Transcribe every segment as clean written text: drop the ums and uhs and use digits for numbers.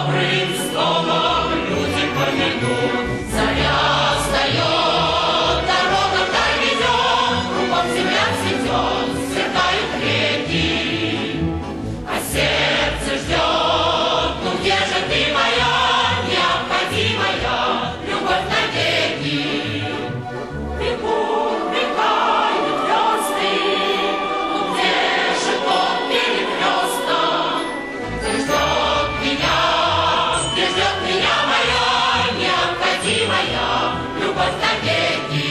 добрым словом люди помянут. Заря встает, дорога вдаль ведет, кругом земля цветет, сверкают реки. А сердце ждет, ну где же ты моя, необходимая любовь навеки? Бегут, мелькают звезды, ну где же тот перекресток? Где ждет меня моя необходимая любовь навеки?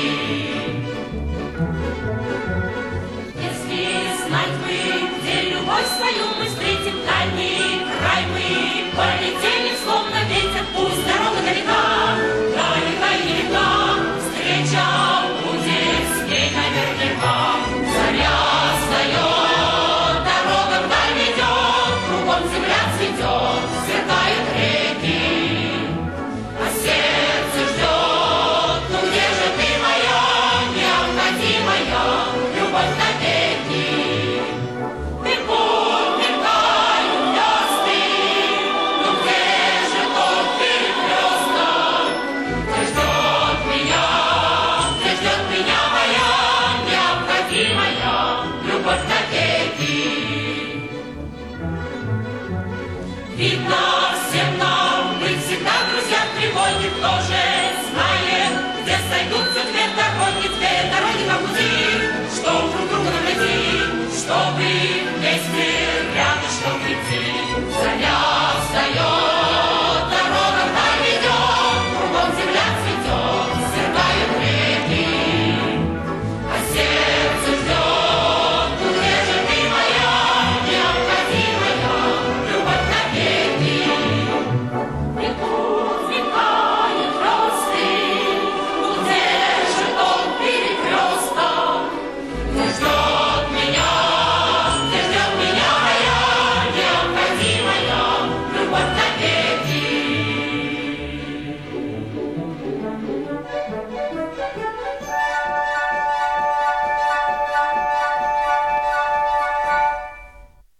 Если знать бы, где любовь свою мы встретим, дальний край мы полетели, словно ветер, пусть дорога далека, далека и велика, встреча будет с ней наверняка. Заря встает, дорога вдаль ведет, кругом земля цветет, сверкают реки. А сердце ждет, ну где же ты моя необходимая любовь навеки? Бегут, мелькают звезды, ну где же тот перекресток? Где ждет меня моя необходимая любовь навеки? Видно всем нам быть всегда друзья, тревоги тоже